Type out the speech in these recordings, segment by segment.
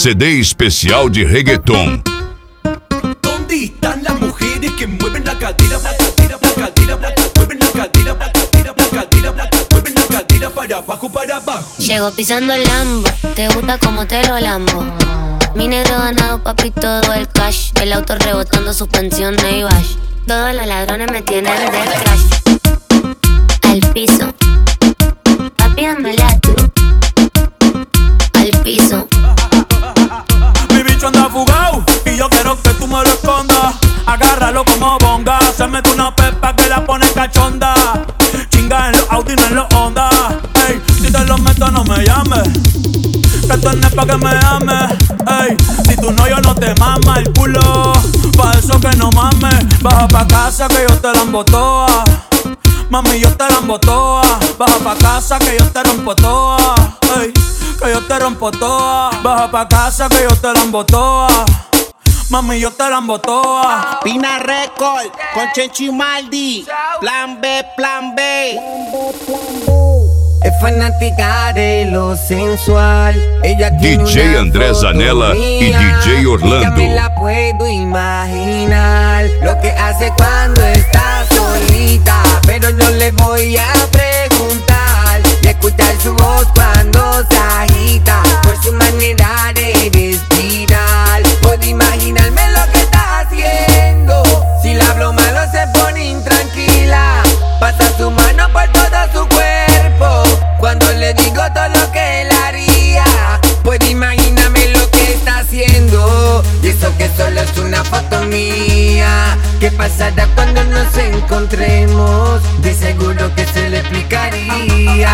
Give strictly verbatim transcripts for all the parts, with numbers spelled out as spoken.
C D especial de reggaeton. ¿Dónde están las mujeres que mueven la cadera, la cadera, la cadera, la cadera, mueven la cadera, la cadera, la cadera, la cadera, mueven la cadera para abajo, para abajo? Llego pisando el Lambo, te gusta como te lo lambo. Mi negro ganado, papi, todo el cash. El auto rebotando, suspensión, y bash. Todos los ladrones me tienen de crash. Al piso, papi, dame la tu. Al piso. Mi bicho anda fugado y yo quiero que tú me lo escondas. Agárralo como bonga. Se mete una pepa que la pone cachonda. Chinga en los Audi, no en los Honda. Ey, si te lo meto no me llames, que esto no es pa' que me ames. Ey, si tú no, yo no te mama el culo. Pa' eso que no mames. Baja pa' casa que yo te la embotoa. Mami, yo te la embotoa. Baja pa' casa que yo te rompo toa. Ey, que yo te rompo toa. Baja pa' casa que yo te la embotoa. Mami, yo te la embotoa. Pina Record con Chenchi Maldi. Plan B, plan B. Es fanática de lo sensual. Ella D J André Zanella y D J Orlando. Ya me la puedo imaginar lo que hace cuando está solita, pero no le voy a preguntar y escuchar su voz cuando se agita por su manera de respirar. Puedo imaginarme lo que está haciendo. Si la hablo malo se pone intranquila, pasa su mano por todo su cuerpo cuando le digo todo lo que él haría. Puedo imaginarme lo que está haciendo, y eso que solo es una foto mía. ¿Qué pasará cuando nos encontremos? De seguro que se le explicaría.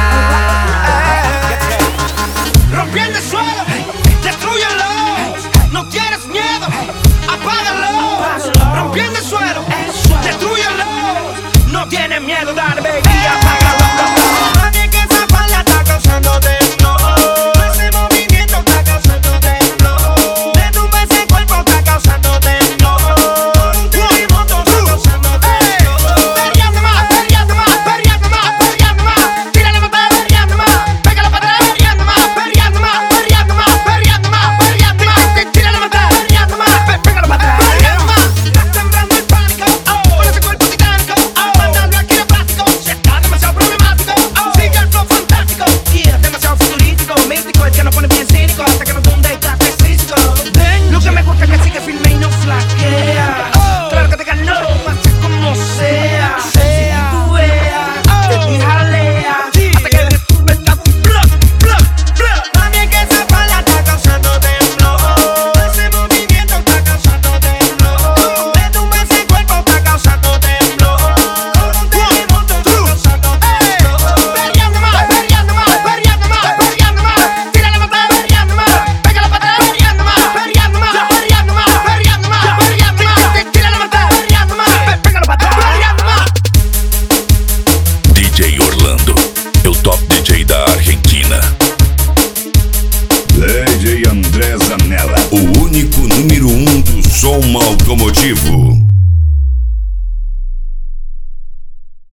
Rompiendo el suelo, destrúyelo. No tienes miedo, apágalo. Rompiendo el suelo, destrúyelo. No tienes miedo, dale, baby, apágalo. Nadie que esa falda está causando temblor. Ese movimiento está causando temblor. De tu ese cuerpo está causando temblor. Tu movimiento está causando temblor. Perreando más, perreando más, perreando más, perreando más. Tírale más, perreando más. Pégale para atrás, perreando más, perreando más, perreando más, perreando más, perreando más. Tírale más, perreando más. Pégale para atrás, perreando más. Está temblando el pánico, con ese cuerpo titánico. Mandando aquí de plástico, se está demasiado problemático. Sigue el flow fantástico y es demasiado futurístico, místico, el que nos pone bien cínico hasta que nos tunde y clase físico. Lo que me gusta es que sigue firme y no flaquea. Claro que te ganó, pasa como sea. Si tú veas, te di jalea hasta que después está un block, block, block. También que esa falda está causando temblor. Ese movimiento está causando temblor. De tu ese cuerpo está causando temblor. Tu movimiento está causando temblor. Perreando más, perreando más, perreando más, perreando más. Tírale más, perreando más. Pégale para atrás, perreando más, perreando más, perreando más, perreando más, perreando más. Tírale más, perreando más. Pégale para atrás, perreando más. D J Orlando, o top D J da Argentina. D J André Zanella, o único número um do som automotivo.